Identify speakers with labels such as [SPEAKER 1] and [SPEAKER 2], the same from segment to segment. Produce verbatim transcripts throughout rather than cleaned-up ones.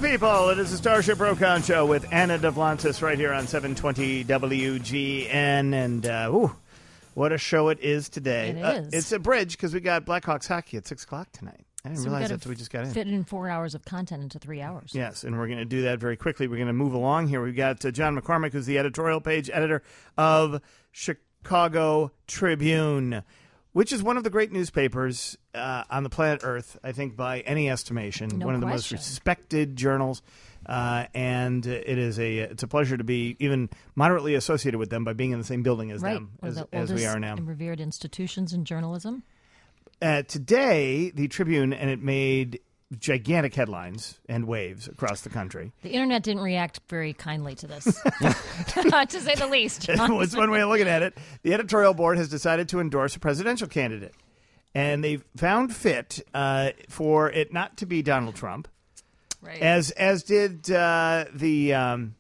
[SPEAKER 1] people. It is the Starship Rokon Show with Anna Devlantis right here on seven twenty W G N. And, uh, ooh, what a show it is today.
[SPEAKER 2] It
[SPEAKER 1] uh,
[SPEAKER 2] is.
[SPEAKER 1] It's a bridge because we got Blackhawks hockey at six o'clock tonight. I didn't
[SPEAKER 2] So we
[SPEAKER 1] realize
[SPEAKER 2] gotta
[SPEAKER 1] that until we just got in.
[SPEAKER 2] Fit in four hours of content into three hours.
[SPEAKER 1] Yes, and we're going to do that very quickly. We're going to move along here. We've got uh, John McCormick, who's the editorial page editor of Chicago Tribune, which is one of the great newspapers uh, on the planet Earth, I think, by any estimation.
[SPEAKER 2] No
[SPEAKER 1] one of the
[SPEAKER 2] question.
[SPEAKER 1] most respected journals, uh, and it is a it's a pleasure to be even moderately associated with them by being in the same building as
[SPEAKER 2] Right.
[SPEAKER 1] them,
[SPEAKER 2] One of
[SPEAKER 1] as,
[SPEAKER 2] the
[SPEAKER 1] as we
[SPEAKER 2] oldest
[SPEAKER 1] are now.
[SPEAKER 2] and revered institutions in journalism.
[SPEAKER 1] Uh, today, the Tribune, and it made gigantic headlines and waves across the country.
[SPEAKER 2] The internet didn't react very kindly to this, to say the least.
[SPEAKER 1] It's one way of looking at it. The editorial board has decided to endorse a presidential candidate, and they found fit uh, for it not to be Donald Trump,
[SPEAKER 2] Right.
[SPEAKER 1] as as did uh, the um,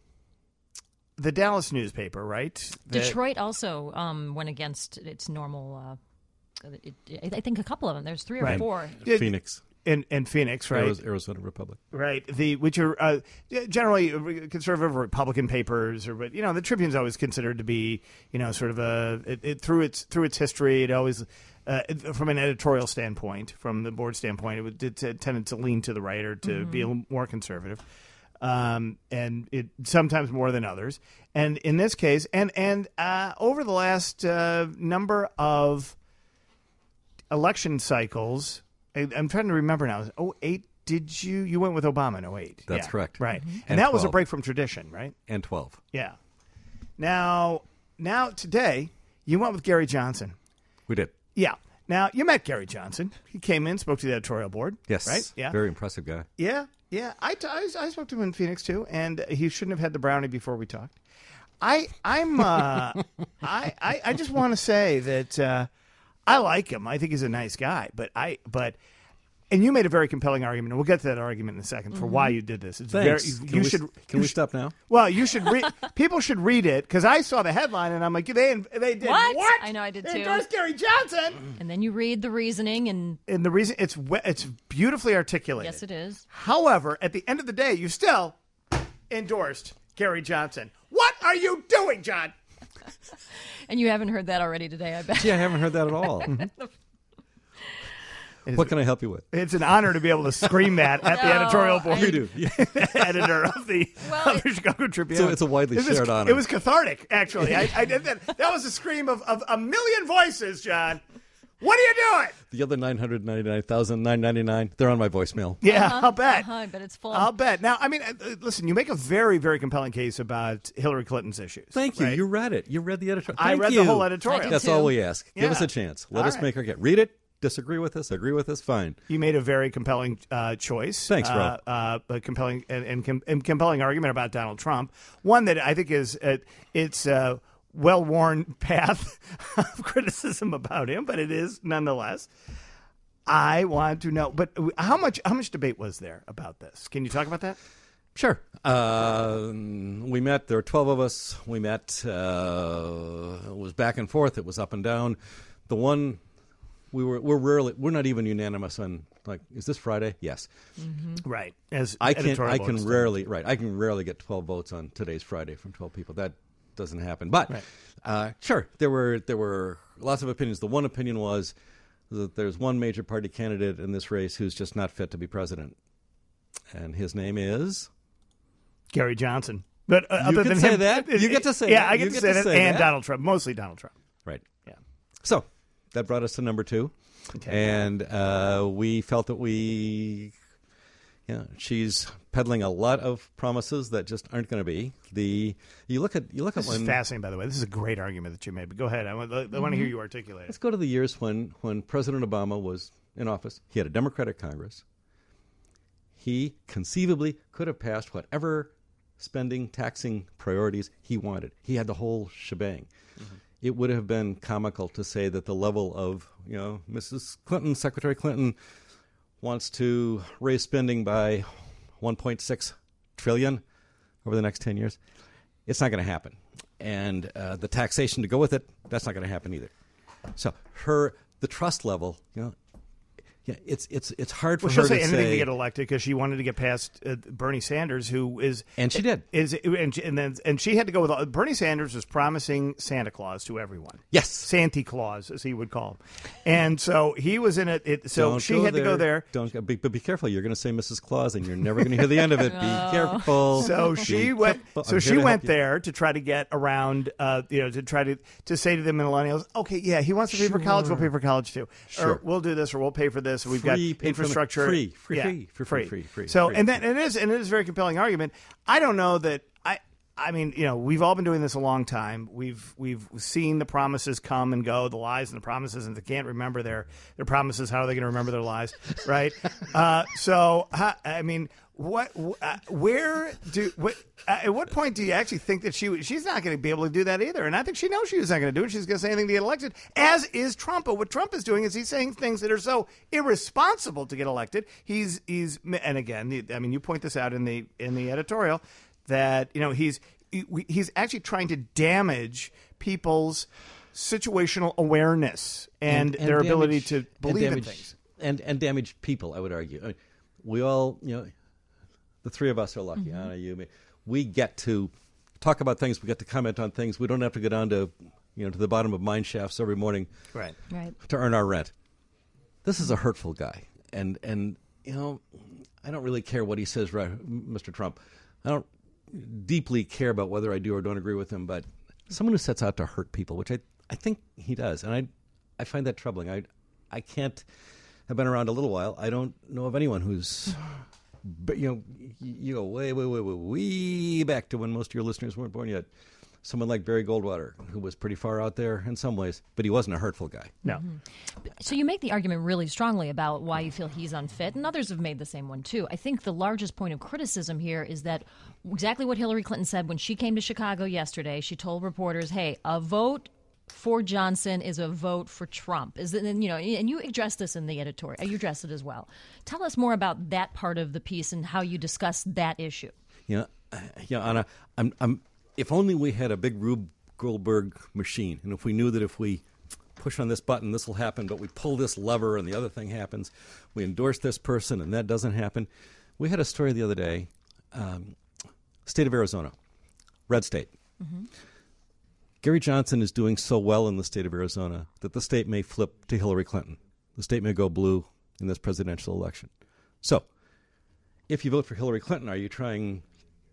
[SPEAKER 1] the Dallas newspaper, right? The-
[SPEAKER 2] Detroit also um, went against its normal. Uh, it, it, I think a couple of them. There's three or
[SPEAKER 1] Right.
[SPEAKER 2] four.
[SPEAKER 1] Did-
[SPEAKER 3] Phoenix.
[SPEAKER 1] in in Phoenix, right?
[SPEAKER 3] Ariz- Arizona Republic.
[SPEAKER 1] Right, the which are uh, generally conservative or Republican papers, or but you know the Tribune's always considered to be you know sort of a it, it, through its through its history, it always uh, it, from an editorial standpoint, from the board standpoint, it, would, it, it tended to lean to the right or to
[SPEAKER 2] Mm-hmm.
[SPEAKER 1] be a little more conservative, um, and it sometimes more than others. And in this case, and and uh, over the last uh, number of election cycles. I, I'm trying to remember now. Oh, eight. Did you? You went with Obama in oh eight.
[SPEAKER 3] That's
[SPEAKER 1] Yeah,
[SPEAKER 3] correct.
[SPEAKER 1] Right. And,
[SPEAKER 3] And
[SPEAKER 1] that was a
[SPEAKER 3] twelve.
[SPEAKER 1] break from tradition, right?
[SPEAKER 3] And twelve.
[SPEAKER 1] Yeah. Now, now today, you went with Gary Johnson.
[SPEAKER 3] We did.
[SPEAKER 1] Yeah. Now, you met Gary Johnson. He came in, spoke to the editorial board.
[SPEAKER 3] Yes.
[SPEAKER 1] Right? Yeah.
[SPEAKER 3] Very impressive guy.
[SPEAKER 1] Yeah. Yeah. I, t- I, I spoke to him in Phoenix, too, and he shouldn't have had the brownie before we talked. I, I'm, uh, I, I, I just want to say that, uh, I like him. I think he's a nice guy, but I, but, and you made a very compelling argument, and we'll get to that argument in a second for why you did this. It's
[SPEAKER 3] Thanks.
[SPEAKER 1] very,
[SPEAKER 3] Can
[SPEAKER 1] you
[SPEAKER 3] we,
[SPEAKER 1] should,
[SPEAKER 3] Can
[SPEAKER 1] you
[SPEAKER 3] we
[SPEAKER 1] sh-
[SPEAKER 3] stop now?
[SPEAKER 1] Well, you should read. People should read it because I saw the headline and I'm like, they they did
[SPEAKER 2] What?
[SPEAKER 1] what?
[SPEAKER 2] I know, I did
[SPEAKER 1] They
[SPEAKER 2] too.
[SPEAKER 1] endorsed Gary Johnson,
[SPEAKER 2] And then you read the reasoning, and
[SPEAKER 1] and the reason it's we- it's beautifully articulated.
[SPEAKER 2] yes, it is.
[SPEAKER 1] However, at the end of the day, you still endorsed Gary Johnson. What are you doing, John?
[SPEAKER 2] And you haven't heard that already today, I bet.
[SPEAKER 3] Gee, I haven't heard that at all. What can I help you with?
[SPEAKER 1] It's an honor to be able to scream that at the
[SPEAKER 2] No,
[SPEAKER 1] editorial board.
[SPEAKER 2] I-
[SPEAKER 3] You do. Yeah.
[SPEAKER 1] Editor of the,
[SPEAKER 2] Well,
[SPEAKER 1] of the Chicago Tribune.
[SPEAKER 3] So it's a widely
[SPEAKER 1] It was-
[SPEAKER 3] shared honor.
[SPEAKER 1] It was cathartic, actually. I, I did that. That was a scream of, of a million voices, John. What are you doing?
[SPEAKER 3] The other nine hundred ninety-nine thousand nine hundred ninety-nine, they're on my voicemail.
[SPEAKER 1] Yeah,
[SPEAKER 2] Uh-huh,
[SPEAKER 1] I'll bet.
[SPEAKER 2] uh-huh, but it's full.
[SPEAKER 1] I'll bet. Now, I mean, uh, uh, listen, you make a very, very compelling case about Hillary Clinton's issues.
[SPEAKER 3] Thank you.
[SPEAKER 1] right?
[SPEAKER 3] You read it. You read the editorial.
[SPEAKER 1] I
[SPEAKER 3] Thank
[SPEAKER 1] read
[SPEAKER 3] you.
[SPEAKER 1] the whole editorial.
[SPEAKER 2] I did
[SPEAKER 3] That's
[SPEAKER 2] too.
[SPEAKER 3] all we ask. Give
[SPEAKER 1] Yeah.
[SPEAKER 3] us a chance. Let
[SPEAKER 1] All
[SPEAKER 3] us
[SPEAKER 1] right.
[SPEAKER 3] make our get. Read it. Disagree with us. Agree with us. Fine.
[SPEAKER 1] You made a very compelling uh, choice.
[SPEAKER 3] Thanks, bro.
[SPEAKER 1] Uh, uh, a compelling and, and, com- and compelling argument about Donald Trump. One that I think is uh, it's a well-worn path of criticism about him, but it is nonetheless. I want to know, but how much how much debate was there about this? Can you talk about that?
[SPEAKER 3] Sure. Uh, we met. There were twelve of us. We met. Uh, it was back and forth. It was up and down. The one we were we're rarely we're not even unanimous on. Like, is this Friday? Yes.
[SPEAKER 1] Right. As
[SPEAKER 3] I can
[SPEAKER 1] editorial
[SPEAKER 3] I
[SPEAKER 1] board
[SPEAKER 3] can
[SPEAKER 1] is
[SPEAKER 3] rarely right. I can rarely get twelve votes on today's Friday from twelve people. That doesn't happen. But
[SPEAKER 1] Right.
[SPEAKER 3] uh, sure, there were there were lots of opinions. The one opinion was that there's one major party candidate in this race who's just not fit to be president, and his name is.
[SPEAKER 1] Gary Johnson. But uh,
[SPEAKER 3] You
[SPEAKER 1] other
[SPEAKER 3] can
[SPEAKER 1] than
[SPEAKER 3] say
[SPEAKER 1] him,
[SPEAKER 3] that. You get to say
[SPEAKER 1] yeah,
[SPEAKER 3] that.
[SPEAKER 1] I get
[SPEAKER 3] You
[SPEAKER 1] to
[SPEAKER 3] get
[SPEAKER 1] say
[SPEAKER 3] to
[SPEAKER 1] that,
[SPEAKER 3] say
[SPEAKER 1] and
[SPEAKER 3] that.
[SPEAKER 1] Donald Trump, mostly Donald Trump.
[SPEAKER 3] Right.
[SPEAKER 1] Yeah.
[SPEAKER 3] So that brought us to number two, and uh, we felt that we, yeah, she's peddling a lot of promises that just aren't going to be. The you look at you look
[SPEAKER 1] This
[SPEAKER 3] at
[SPEAKER 1] is
[SPEAKER 3] when
[SPEAKER 1] fascinating, by the way. This is a great argument that you made. But go ahead. I want, I want to hear you articulate
[SPEAKER 3] let's
[SPEAKER 1] it.
[SPEAKER 3] go to the years when when President Obama was in office. He had a Democratic Congress. He conceivably could have passed whatever spending, taxing priorities he wanted. He had the whole shebang. Mm-hmm. It would have been comical to say that the level of, you know, Missus Clinton, Secretary Clinton, wants to raise spending by one point six trillion dollars over the next ten years. It's not going to happen. And uh, the taxation to go with it, that's not going to happen either. So her, the trust level, you know, Yeah, it's it's it's hard for
[SPEAKER 1] Well,
[SPEAKER 3] her
[SPEAKER 1] she'll say
[SPEAKER 3] to
[SPEAKER 1] anything
[SPEAKER 3] say.
[SPEAKER 1] to get elected because she wanted to get past uh, Bernie Sanders, who is
[SPEAKER 3] And she did.
[SPEAKER 1] is and she, and then and she had to go with all, Bernie Sanders was promising Santa Claus to everyone.
[SPEAKER 3] Yes.
[SPEAKER 1] Santa Claus, as he would call him, and so he was in it. it so
[SPEAKER 3] Don't
[SPEAKER 1] she
[SPEAKER 3] go
[SPEAKER 1] had to go there.
[SPEAKER 3] Don't go, be, but be careful. You're going to say Missus Claus, and you're never going to hear the end of it. Be careful.
[SPEAKER 1] So
[SPEAKER 3] Be
[SPEAKER 1] she went.
[SPEAKER 3] careful.
[SPEAKER 1] So
[SPEAKER 3] I'm
[SPEAKER 1] she
[SPEAKER 3] here to
[SPEAKER 1] went
[SPEAKER 3] help you.
[SPEAKER 1] there to try to get around. Uh, you know, to try to to say to the millennials, okay, yeah, he wants to pay for college. We'll pay for college too.
[SPEAKER 3] Sure.
[SPEAKER 1] Or we'll do this, or we'll pay for this. We've got
[SPEAKER 3] Free, pay for the-
[SPEAKER 1] infrastructure.
[SPEAKER 3] free, free,
[SPEAKER 1] Yeah,
[SPEAKER 3] free, free, free, free, free,
[SPEAKER 1] So
[SPEAKER 3] free.
[SPEAKER 1] and that and it is and it is a very compelling argument. I don't know that I. I mean, you know, we've all been doing this a long time. We've we've seen the promises come and go, the lies and the promises, and they can't remember their their promises. How are they going to remember their lies, right? uh, so, how, I mean, what, uh, where do, what, uh, at what point do you actually think that she she's not going to be able to do that either? And I think she knows she's not going to do it. She's going to say anything to get elected, as is Trump. But what Trump is doing is he's saying things that are so irresponsible to get elected. He's he's and again, I mean, you point this out in the in the editorial. That you know he's he, he's actually trying to damage people's situational awareness and,
[SPEAKER 3] And- and
[SPEAKER 1] their ability
[SPEAKER 3] damage-
[SPEAKER 1] to
[SPEAKER 3] and
[SPEAKER 1] believe in
[SPEAKER 3] damage-
[SPEAKER 1] things.
[SPEAKER 3] and and damage people. I would argue. I mean, we all, you know, the three of us are lucky. Anna, you, me. We get to talk about things. We get to comment on things. We don't have to go down to, you know, to the bottom of mine shafts every morning
[SPEAKER 1] Right.
[SPEAKER 2] Right.
[SPEAKER 3] to earn our rent. This is a hurtful guy, and and you know, I don't really care what he says, right, Mister Trump. I don't deeply care about whether I do or don't agree with him, but someone who sets out to hurt people, which I, I think he does, and I I find that troubling. I I can't. I've been around a little while. I don't know of anyone who's, but you know, you go way way way way way back to when most of your listeners weren't born yet. Someone like Barry Goldwater, who was pretty far out there in some ways, but he wasn't a hurtful guy.
[SPEAKER 1] No.
[SPEAKER 2] So you make the argument really strongly about why you feel he's unfit, and others have made the same one too. I think the largest point of criticism here is that exactly what Hillary Clinton said when she came to Chicago yesterday. She told reporters, "Hey, a vote for Johnson is a vote for Trump." Is it, and you know, and you addressed this in the editorial. You addressed it as well. Tell us more about that part of the piece and how you discuss that issue.
[SPEAKER 3] Yeah, yeah, Anna. I'm, I'm. If only we had a big Rube Goldberg machine, and if we knew that if we push on this button, this will happen, but we pull this lever and the other thing happens. We endorse this person, and that doesn't happen. We had a story the other day. Um, state of Arizona, red state. Mm-hmm. Gary Johnson is doing so well in the state of Arizona that the state may flip to Hillary Clinton. The state may go blue in this presidential election. So, if you vote for Hillary Clinton, are you trying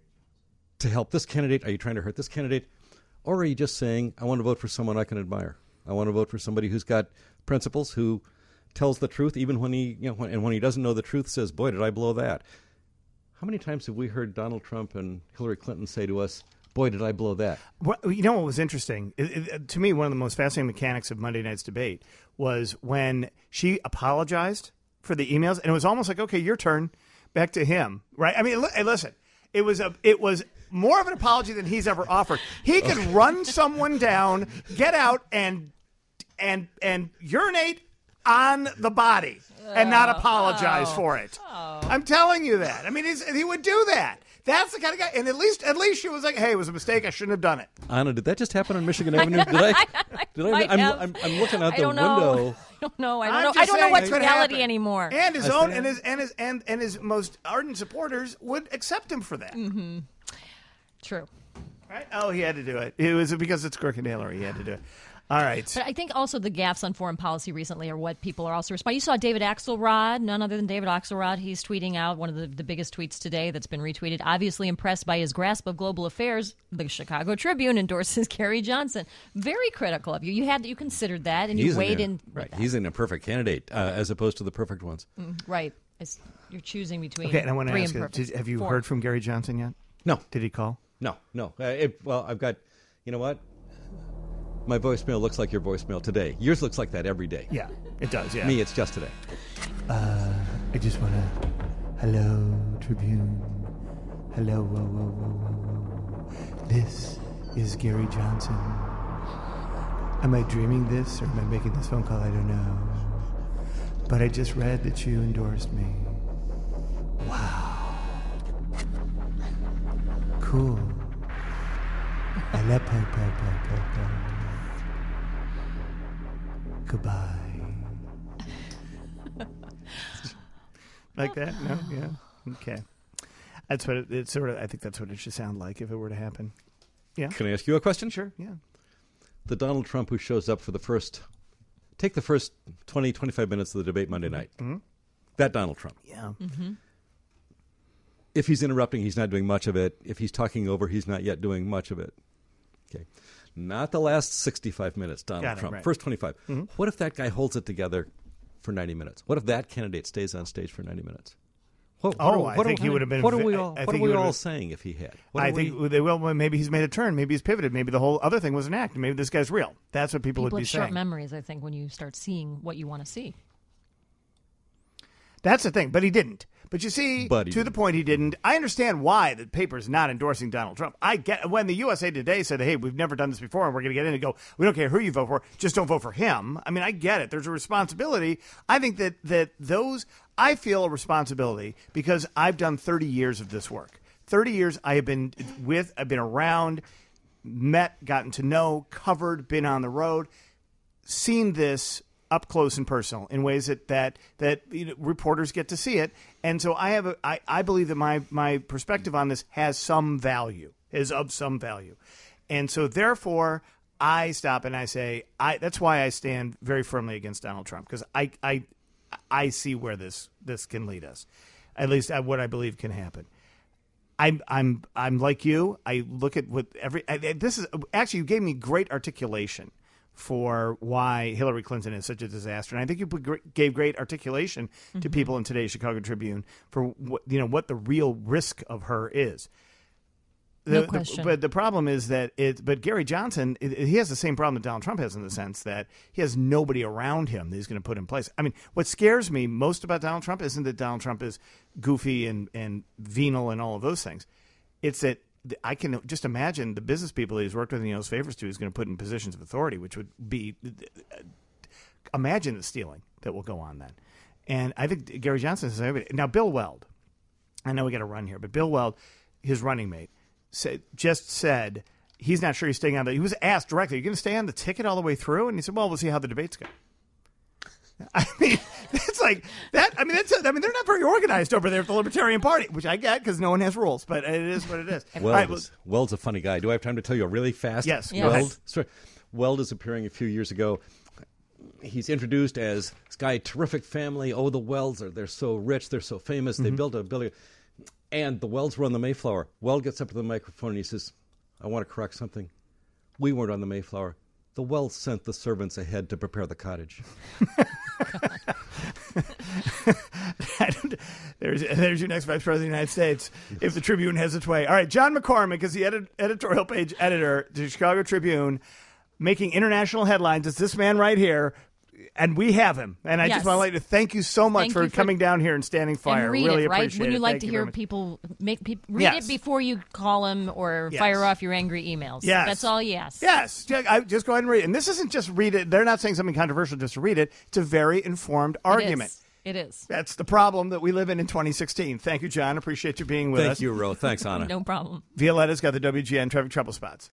[SPEAKER 3] to help this candidate? Are you trying to hurt this candidate? Or are you just saying, I want to vote for someone I can admire? I want to vote for somebody who's got principles, who tells the truth, even when he, you know, when, and when he doesn't know the truth, says, boy, did I blow that. How many times have we heard Donald Trump and Hillary Clinton say to us, boy, did I blow that?
[SPEAKER 1] Well, you know what was interesting? It, it, to me, one of the most fascinating mechanics of Monday night's debate was when she apologized for the emails, and it was almost like, okay, your turn, back to him, right? I mean, li- listen, it was a, it was more of an apology than he's ever offered. He could run someone down, get out, and and and urinate on the body and not apologize for it. I'm telling you that. I mean, he's, he would do that. That's the kind of guy. And at least, at least she was like, "Hey, it was a mistake. I shouldn't have done it."
[SPEAKER 3] Anna, did that just happen on Michigan Avenue? Did I? Did I?
[SPEAKER 2] might
[SPEAKER 3] I'm,
[SPEAKER 2] have.
[SPEAKER 3] I'm, I'm looking out
[SPEAKER 2] I
[SPEAKER 3] the
[SPEAKER 2] don't know.
[SPEAKER 3] window.
[SPEAKER 2] I don't know. I don't
[SPEAKER 1] I'm
[SPEAKER 2] know.
[SPEAKER 1] just
[SPEAKER 2] I don't know
[SPEAKER 1] saying
[SPEAKER 2] what's
[SPEAKER 1] it could
[SPEAKER 2] reality
[SPEAKER 1] happen.
[SPEAKER 2] anymore.
[SPEAKER 1] And his
[SPEAKER 3] I
[SPEAKER 1] own
[SPEAKER 3] see.
[SPEAKER 1] and his and his and, and his most ardent supporters would accept him for that.
[SPEAKER 2] Mm-hmm. True.
[SPEAKER 1] Right? Oh, he had to do it. It was because it's crooked Hillary. He had to do it. All right.
[SPEAKER 2] But I think also the gaffes on foreign policy recently are what people are also responding. You saw David Axelrod, none other than David Axelrod. He's tweeting out one of the, the biggest tweets today that's been retweeted. Obviously impressed by his grasp of global affairs, the Chicago Tribune endorses Gary Johnson. Very critical of you. You had you considered that, and you
[SPEAKER 3] He's
[SPEAKER 2] weighed
[SPEAKER 3] in,
[SPEAKER 2] in.
[SPEAKER 3] there. right.
[SPEAKER 2] with
[SPEAKER 3] He's in a perfect candidate uh, as opposed to the perfect ones.
[SPEAKER 2] that. Mm, right. It's, you're choosing between.
[SPEAKER 1] Okay, and I want to
[SPEAKER 2] three
[SPEAKER 1] ask you:
[SPEAKER 2] imperfect.
[SPEAKER 1] did, have you
[SPEAKER 2] Four.
[SPEAKER 1] heard from Gary Johnson yet?
[SPEAKER 3] No,
[SPEAKER 1] Did he call?
[SPEAKER 3] no, no. Uh, it, well, I've got. You know what? My voicemail looks like your voicemail today. Yours looks like that every day.
[SPEAKER 1] Yeah, it does. Yeah.
[SPEAKER 3] Me, it's just today.
[SPEAKER 1] Uh, I just want to. Hello, Tribune. Hello, whoa, whoa, whoa, whoa, whoa. This is Gary Johnson. Am I dreaming this or am I making this phone call? I don't know. But I just read that you endorsed me. Wow. Cool. Aleppo, po, po, po, po. Goodbye. like that? No, yeah, okay. That's what it, it sort of. I think that's what it should sound like if it were to happen. Yeah.
[SPEAKER 3] Can I ask you a question?
[SPEAKER 1] Sure. Yeah.
[SPEAKER 3] The Donald Trump who shows up for the first, take the first twenty, twenty-five minutes of the debate Monday night.
[SPEAKER 1] Mm-hmm.
[SPEAKER 3] That Donald Trump.
[SPEAKER 1] Yeah.
[SPEAKER 2] Mm-hmm.
[SPEAKER 3] If he's interrupting, he's not doing much of it. If he's talking over, he's not yet doing much of it. Okay. Not the last sixty-five minutes, Donald
[SPEAKER 1] Got it,
[SPEAKER 3] Trump.
[SPEAKER 1] right.
[SPEAKER 3] First twenty-five.
[SPEAKER 1] Mm-hmm.
[SPEAKER 3] What if that guy holds it together for ninety minutes? What if that candidate stays on stage for ninety minutes? What, what
[SPEAKER 1] Oh,
[SPEAKER 3] are,
[SPEAKER 1] I
[SPEAKER 3] what
[SPEAKER 1] think
[SPEAKER 3] are,
[SPEAKER 1] he would have been
[SPEAKER 3] What are
[SPEAKER 1] vi-
[SPEAKER 3] we
[SPEAKER 1] I-
[SPEAKER 3] all,
[SPEAKER 1] I
[SPEAKER 3] what
[SPEAKER 1] think
[SPEAKER 3] are
[SPEAKER 1] he
[SPEAKER 3] we
[SPEAKER 1] would
[SPEAKER 3] all
[SPEAKER 1] have-
[SPEAKER 3] saying if he had? What
[SPEAKER 1] I
[SPEAKER 3] are
[SPEAKER 1] think
[SPEAKER 3] we,
[SPEAKER 1] they will. Well, maybe he's made a turn. Maybe he's pivoted. Maybe the whole other thing was an act. Maybe this guy's real. That's what people,
[SPEAKER 2] People
[SPEAKER 1] would be
[SPEAKER 2] have short
[SPEAKER 1] saying.
[SPEAKER 2] memories, I think, when you start seeing what you want to see.
[SPEAKER 1] That's the thing. But he didn't. But you see,
[SPEAKER 3] But he
[SPEAKER 1] to the
[SPEAKER 3] didn't.
[SPEAKER 1] point he didn't. I understand why the paper's not endorsing Donald Trump. I get when the U S A Today said, "Hey, we've never done this before, and we're going to get in and go. We don't care who you vote for, just don't vote for him." I mean, I get it. There's a responsibility. I think that that those. I feel a responsibility because I've done thirty years of this work. thirty years I have been with. I've been around, met, gotten to know, covered, been on the road, seen this up close and personal in ways that that that you know, reporters get to see it, and so I have a, I, I believe that my my perspective on this has some value, is of some value, and so therefore I stop and I say I that's why I stand very firmly against Donald Trump, because I I I see where this this can lead us, at least at what I believe can happen. I'm I'm I'm like you. I look at what every I, this is actually you gave me great articulation for why Hillary Clinton is such a disaster, and I think you put, gr- gave great articulation to
[SPEAKER 2] Mm-hmm.
[SPEAKER 1] people in today's Chicago Tribune for what, you know what the real risk of her is.
[SPEAKER 2] No
[SPEAKER 1] The- the-
[SPEAKER 2] question.
[SPEAKER 1] but the problem is that it. But Gary Johnson, it, he has the same problem that Donald Trump has in the sense that he has nobody around him that he's going to put in place. I mean, what scares me most about Donald Trump isn't that Donald Trump is goofy and and venal and all of those things. It's that I can just imagine the business people that he's worked with and he owes favors to is going to put in positions of authority, which would be imagine the stealing that will go on then. And I think Gary Johnson is now Bill Weld. I know we got to run here, but Bill Weld, his running mate, said, just said he's not sure he's staying on the. He was asked directly, "Are you going to stay on the ticket all the way through?" And he said, "Well, we'll see how the debates go." I mean, it's like that. I mean, that's. I mean, they're not very organized over there at the Libertarian Party, which I get because no one has rules. But it is what it is.
[SPEAKER 3] Weld,
[SPEAKER 1] All right, well,
[SPEAKER 3] is, Weld's a funny guy. Do I have time to tell you a really fast?
[SPEAKER 1] Yes.
[SPEAKER 2] Yeah.
[SPEAKER 3] Weld. Sorry. Weld is appearing a few years ago. He's introduced as this guy, terrific family. Oh, the Welds are they're so rich, they're so famous. They built a building, and the Welds were on the Mayflower. Weld gets up to the microphone and he says, "I want to correct something. We weren't on the Mayflower. The Welds sent the servants ahead to prepare the cottage."
[SPEAKER 1] there's there's your next vice president of the United States if the Tribune has its way. All right, John McCormick is the edit- editorial page editor to the Chicago Tribune, making international headlines. It's this man right here, and we have him. And I
[SPEAKER 2] Yes.
[SPEAKER 1] just want to let you thank you so much
[SPEAKER 2] Thank
[SPEAKER 1] for
[SPEAKER 2] you for-
[SPEAKER 1] coming down here and standing fire.
[SPEAKER 2] And read
[SPEAKER 1] really
[SPEAKER 2] it, right?
[SPEAKER 1] appreciate
[SPEAKER 2] When
[SPEAKER 1] it.
[SPEAKER 2] you like
[SPEAKER 1] Thank
[SPEAKER 2] to
[SPEAKER 1] you very
[SPEAKER 2] hear
[SPEAKER 1] much.
[SPEAKER 2] people make people read
[SPEAKER 1] Yes.
[SPEAKER 2] it before you call them or
[SPEAKER 1] Yes.
[SPEAKER 2] fire off your angry emails.
[SPEAKER 1] Yes.
[SPEAKER 2] That's all you ask.
[SPEAKER 1] Yes, yeah, I, just go ahead and read it. And this isn't just read it. They're not saying something controversial just to read it. It's a very informed
[SPEAKER 2] It
[SPEAKER 1] argument.
[SPEAKER 2] is. It is.
[SPEAKER 1] That's the problem that we live in in twenty sixteen. Thank you, John. Appreciate you being with
[SPEAKER 3] Thank
[SPEAKER 1] us.
[SPEAKER 3] you, Ro. Thanks, Anna.
[SPEAKER 2] No problem.
[SPEAKER 1] Violetta's got the W G N traffic trouble spots.